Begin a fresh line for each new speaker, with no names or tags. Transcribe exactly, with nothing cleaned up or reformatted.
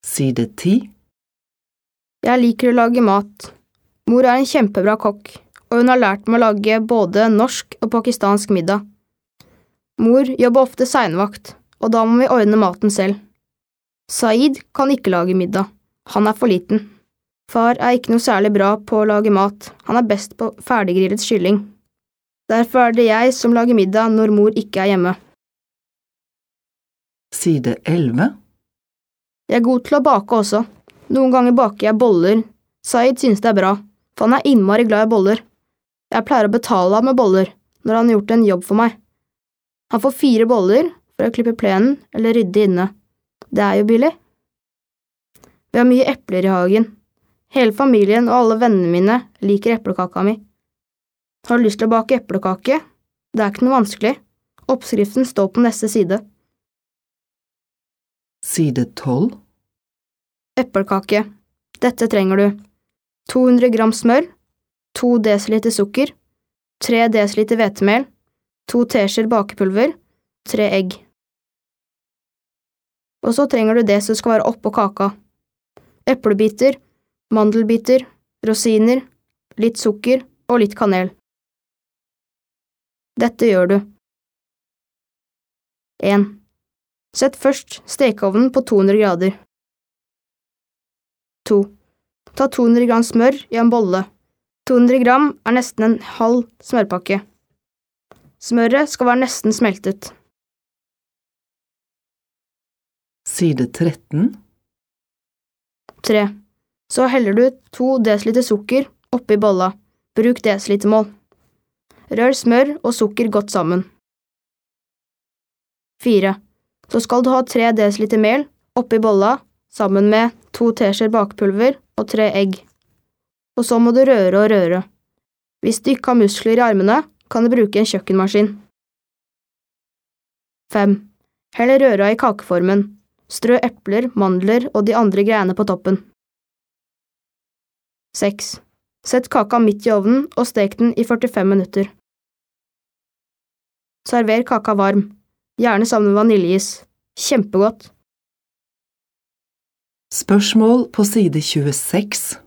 Side ti.
Jeg liker å lage mat. Mor er en kjempebra kokk, og hun har lært meg å lage både norsk og pakistansk middag. Mor jobber ofte seinvakt, og da må vi ordne maten selv. Saeed kan ikke lage middag. Han er for liten. Far er ikke noe særlig bra på å lage mat. Han er best på ferdiggrillet kylling. Derfor er det jeg som lager middag når mor ikke er hjemme.
Side elleve.
Jeg er god til å bake også. Noen ganger baker jeg boller. Saeed synes det er bra, for han er innmari glad i boller. Jeg pleier å betale ham med boller, når han har gjort en jobb for meg. Han får fire boller for å klippe plenen eller rydde inne. Det er jo billig. Vi har mye epler i hagen. Hele familien og alle vennene mine liker eplekaka mi. Har du lyst til å bake eplekake? Det er ikke noe vanskelig. Oppskriften står på neste side.
Side tolv.
Eplekake. Dette trenger du. to hundre gram smør, to desiliter sukker, tre desiliter hvetemel, to teskjeer bakepulver, tre egg. Og så trenger du det som skal være oppå kaka. Eplebiter, mandelbiter, rosiner, litt sukker og litt kanel. Dette gjør du. en. Sett først stekeovnen på to hundre grader. to. Ta to hundre gram smør i en bolle. to hundre gram er nesten en halv smørpakke. Smøret skal være nesten smeltet.
Side tretten.
tre. Så heller du to desiliter sukker oppi bolla. Bruk desilitermål. Rør smør og sukker godt sammen. fire. Så skal du ha tre desiliter mel oppi bolla sammen med to teskjeer bakepulver og tre egg. Og så må du røre og røre. Hvis du ikke har muskler i armene, kan du bruke en kjøkkenmaskin. fem. Hell røra i kakeformen. Strø epler, mandler og de andre greiene på toppen. seks. Sett kaka midt i ovnen og stek den i førtifem minutter. Server kaka varm, gjerne sammen med vaniljeis. Kjempegodt!
Spørsmål på side tjueseks.